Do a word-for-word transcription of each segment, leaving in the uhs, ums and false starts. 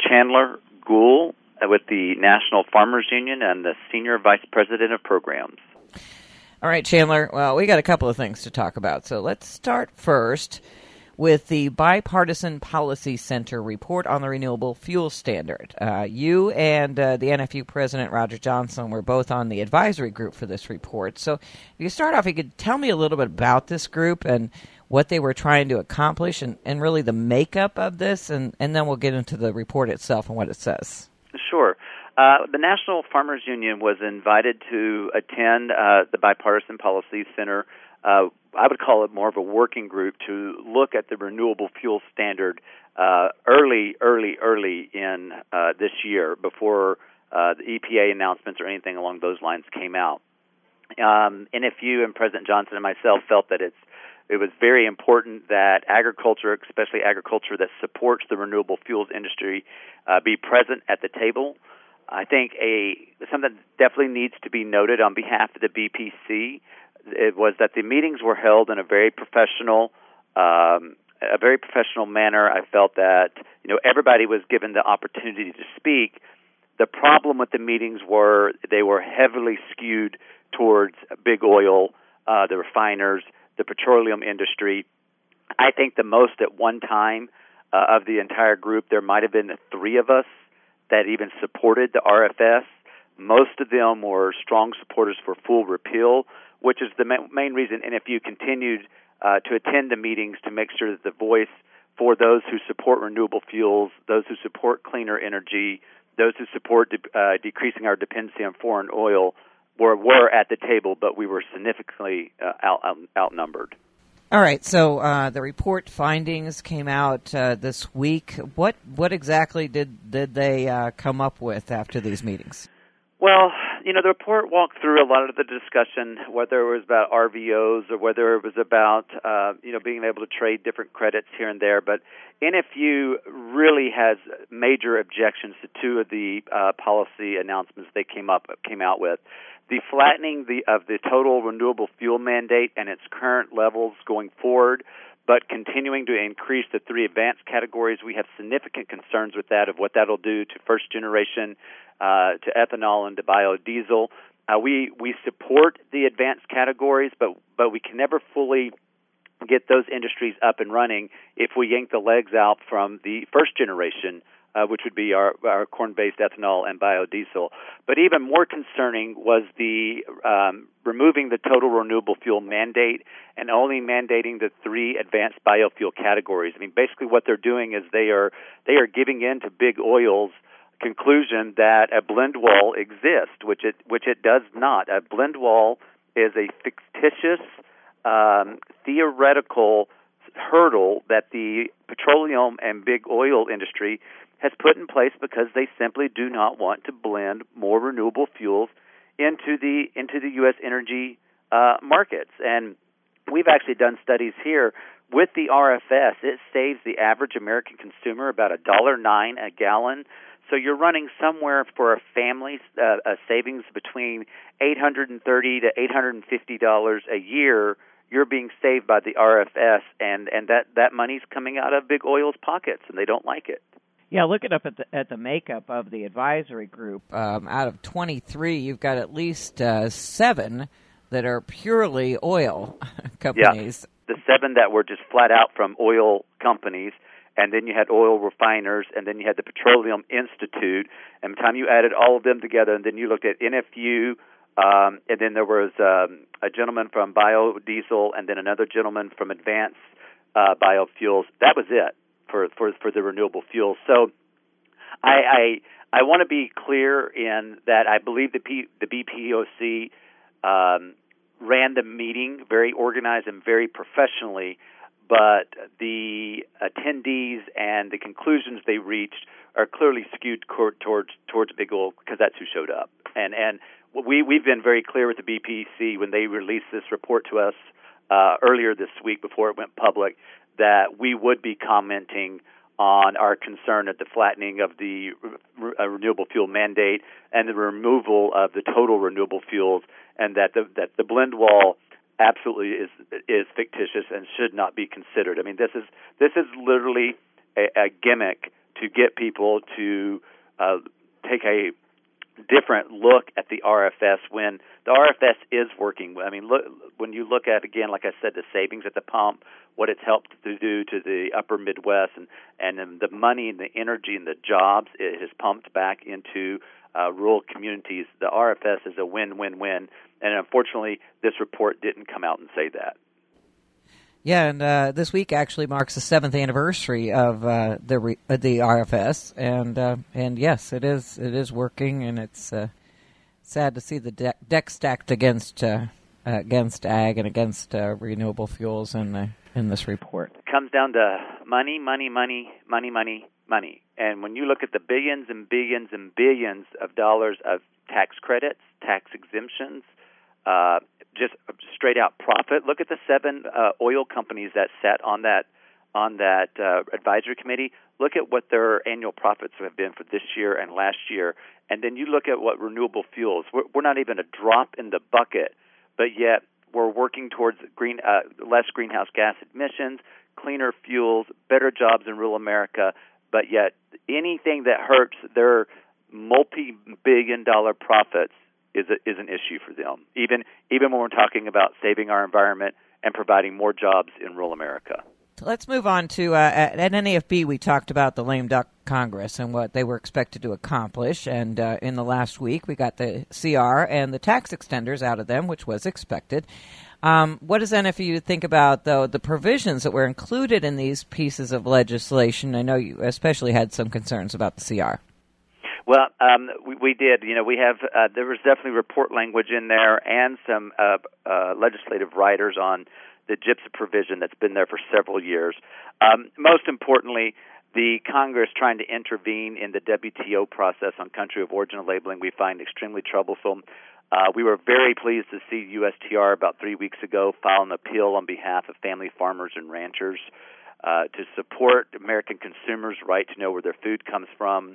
Chandler Gould with the National Farmers Union and the Senior Vice President of Programs. All right, Chandler, well, we got a couple of things to talk about. So let's start first with the Bipartisan Policy Center report on the Renewable Fuel Standard. Uh, you and uh, the N F U President Roger Johnson were both on the advisory group for this report. So if you start off, you could tell me a little bit about this group and what they were trying to accomplish and, and really the makeup of this, and, and then we'll get into the report itself and what it says. Sure. Uh, the National Farmers Union was invited to attend uh, the Bipartisan Policy Center. Uh, I would call it more of a working group to look at the renewable fuel standard uh, early, early, early in uh, this year before uh, the E P A announcements or anything along those lines came out. Um, N F U and President Johnson and myself felt that it's it was very important that agriculture, especially agriculture that supports the renewable fuels industry, uh, be present at the table. I think a something that definitely needs to be noted on behalf of the B P C it was that the meetings were held in a very professional, um, a very professional manner. I felt that you know everybody was given the opportunity to speak. The problem with the meetings were they were heavily skewed towards big oil, uh, the refiners, the petroleum industry. I think the most at one time uh, of the entire group, there might have been the three of us that even supported the R F S. Most of them were strong supporters for full repeal, which is the ma- main reason N F U continued uh, to attend the meetings to make sure that the voice for those who support renewable fuels, those who support cleaner energy, those who support de- uh, decreasing our dependency on foreign oil were, were at the table, but we were significantly uh, out, out, outnumbered. All right, so uh, the report findings came out uh, this week. What what exactly did, did they uh, come up with after these meetings? Well, you know, the report walked through a lot of the discussion, whether it was about R V Os or whether it was about, uh, you know, being able to trade different credits here and there. But N F U really has major objections to two of the uh, policy announcements they came up came out with. The flattening the, of the total renewable fuel mandate and its current levels going forward, but continuing to increase the three advanced categories. We have significant concerns with that, of what that will do to first generation, uh, to ethanol and to biodiesel. Uh, we we support the advanced categories, but but we can never fully get those industries up and running if we yank the legs out from the first generation, uh, which would be our, our corn-based ethanol and biodiesel. But even more concerning was the um, removing the total renewable fuel mandate and only mandating the three advanced biofuel categories. I mean, basically what they're doing is they are they are giving in to big oil's conclusion that a blend wall exists, which it which it does not. A blend wall is a fictitious, um, theoretical hurdle that the petroleum and big oil industry has put in place because they simply do not want to blend more renewable fuels into the into the U S energy uh, markets. And we've actually done studies here with the R F S. It saves the average American consumer about a dollar nine a gallon. So you're running somewhere for a family uh, a savings between eight hundred thirty to eight hundred fifty dollars a year. You're being saved by the R F S, and, and that, that money's coming out of big oil's pockets, and they don't like it. Yeah, looking up at the at the makeup of the advisory group. Um, out of twenty-three, you've got at least uh, seven that are purely oil companies. Yeah, the seven that were just flat out from oil companies, and then you had oil refiners, and then you had the Petroleum Institute. And by the time you added all of them together, and then you looked at N F U, um, and then there was um, a gentleman from biodiesel, and then another gentleman from advanced uh, biofuels. That was it for for, for the renewable fuels. So I I, I want to be clear in that I believe the P, the B P O C um, ran the meeting very organized and very professionally, but the attendees and the conclusions they reached are clearly skewed towards towards big oil because that's who showed up. And and we we've been very clear with the B P C when they released this report to us uh, earlier this week before it went public that we would be commenting on our concern at the flattening of the re- uh, renewable fuel mandate and the removal of the total renewable fuels, and that the that the blend wall absolutely is is fictitious and should not be considered. I mean, this is this is literally a, a gimmick to get people to uh, take a different look at the R F S when the R F S is working. I mean, look, when you look at, again, like I said, the savings at the pump, what it's helped to do to the upper Midwest, and, and the money and the energy and the jobs it has pumped back into uh, rural communities, the R F S is a win-win-win. And unfortunately, this report didn't come out and say that. Yeah, and uh, this week actually marks the seventh anniversary of uh, the re- uh, the R F S, and uh, and yes, it is it is working, and it's uh, sad to see the de- deck stacked against uh, uh, against ag and against uh, renewable fuels in the, in this report. It comes down to money, money, money, money, money, money, and when you look at the billions and billions and billions of dollars of tax credits, tax exemptions. Uh, just straight out profit. Look at the seven uh, oil companies that sat on that on that uh, advisory committee. Look at what their annual profits have been for this year and last year, and then you look at what renewable fuels. We're, we're not even a drop in the bucket, but yet we're working towards green, uh, less greenhouse gas emissions, cleaner fuels, better jobs in rural America. But yet anything that hurts their multi-billion dollar profits is a, is an issue for them, even even when we're talking about saving our environment and providing more jobs in rural America. Let's move on to, uh, at N A F B, we talked about the lame duck Congress and what they were expected to accomplish, and uh, in the last week we got the C R and the tax extenders out of them, which was expected. Um, what does N F U think about, though, the provisions that were included in these pieces of legislation? I know you especially had some concerns about the C R. Well, um, we, we did. You know, we have uh, there was definitely report language in there and some uh, uh, legislative writers on the GIPSA provision that's been there for several years. Um, most importantly, the Congress trying to intervene in the W T O process on country of origin labeling we find extremely troublesome. Uh, we were very pleased to see U S T R about three weeks ago file an appeal on behalf of family farmers and ranchers uh, to support American consumers' right to know where their food comes from.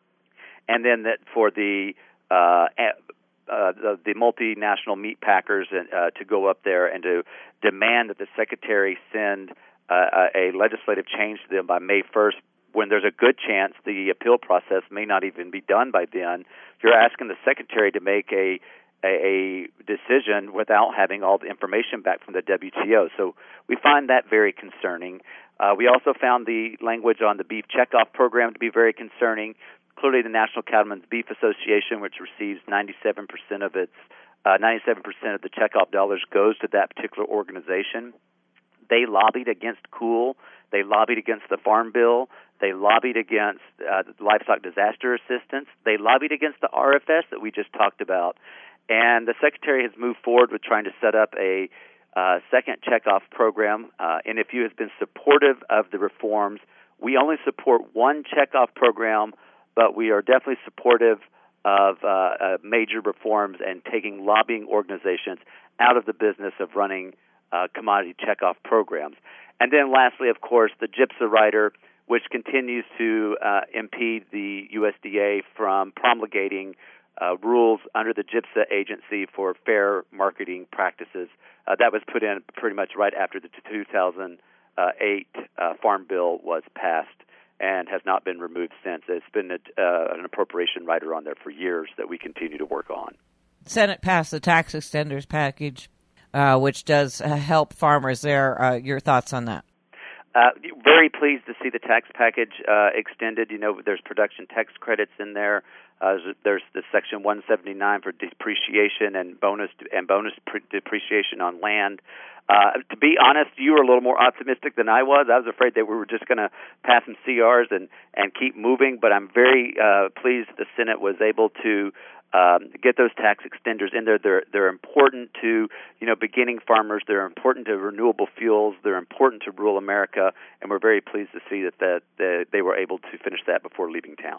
And then that for the uh, uh, the, the multinational meat packers uh, to go up there and to demand that the Secretary send uh, a legislative change to them by May first, when there's a good chance the appeal process may not even be done by then. You're asking the Secretary to make a a, a decision without having all the information back from the W T O. So we find that very concerning. Uh, we also found the language on the beef checkoff program to be very concerning. Clearly, the National Cattlemen's Beef Association, which receives ninety-seven percent of its uh, ninety-seven percent of the checkoff dollars, goes to that particular organization. They lobbied against C O O L. They lobbied against the Farm Bill. They lobbied against uh, the Livestock Disaster Assistance. They lobbied against the R F S that we just talked about. And the Secretary has moved forward with trying to set up a uh, second checkoff program. Uh, N F U has been supportive of the reforms. We only support one checkoff program, but we are definitely supportive of uh, uh, major reforms and taking lobbying organizations out of the business of running uh, commodity checkoff programs. And then lastly, of course, the GIPSA rider, which continues to uh, impede the U S D A from promulgating uh, rules under the GIPSA agency for fair marketing practices. Uh, that was put in pretty much right after the two thousand eight uh, Farm Bill was passed, and has not been removed since. It's been a, uh, an appropriation rider on there for years that we continue to work on. Senate passed the tax extenders package, uh, which does uh, help farmers there. Uh, your thoughts on that? Uh, very pleased to see the tax package uh, extended. You know, there's production tax credits in there. Uh, there's the Section one seventy-nine for depreciation and bonus and bonus pre- depreciation on land. Uh, to be honest, you were a little more optimistic than I was. I was afraid that we were just going to pass some C Rs and, and keep moving, but I'm very uh, pleased the Senate was able to um, get those tax extenders in there. They're they're important to you know beginning farmers. They're important to renewable fuels. They're important to rural America, and we're very pleased to see that that, that they were able to finish that before leaving town.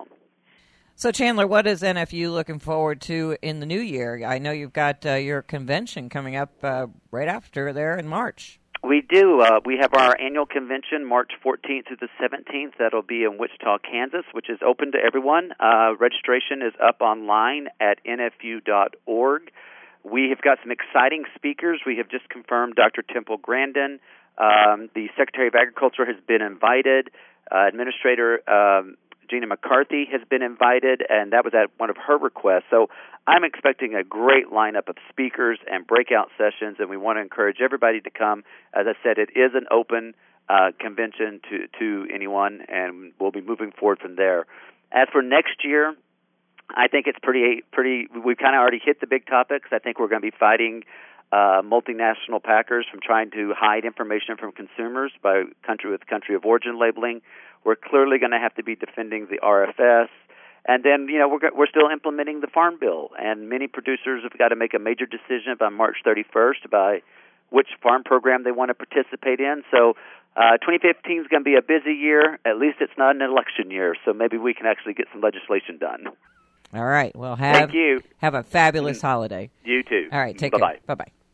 So, Chandler, what is N F U looking forward to in the new year? I know you've got uh, your convention coming up uh, right after there in March. We do. Uh, we have our annual convention March fourteenth through the seventeenth. That'll be in Wichita, Kansas, which is open to everyone. Uh, registration is up online at N F U dot org. We have got some exciting speakers. We have just confirmed Doctor Temple Grandin. Um, the Secretary of Agriculture has been invited. Uh, Administrator um, Gina McCarthy has been invited, and that was at one of her requests. So I'm expecting a great lineup of speakers and breakout sessions, and we want to encourage everybody to come. As I said, it is an open uh, convention to, to anyone, and we'll be moving forward from there. As for next year, I think it's pretty, pretty. We've kind of already hit the big topics. I think we're going to be fighting uh, multinational packers from trying to hide information from consumers by country with country of origin labeling. We're clearly going to have to be defending the R F S. And then, you know, we're we're still implementing the Farm Bill, and many producers have got to make a major decision by March thirty-first about which farm program they want to participate in. So uh, twenty fifteen is going to be a busy year. At least it's not an election year, so maybe we can actually get some legislation done. All right. Well, have, Thank you. Have a fabulous holiday. You too. All right. Take Bye-bye. care. Bye-bye.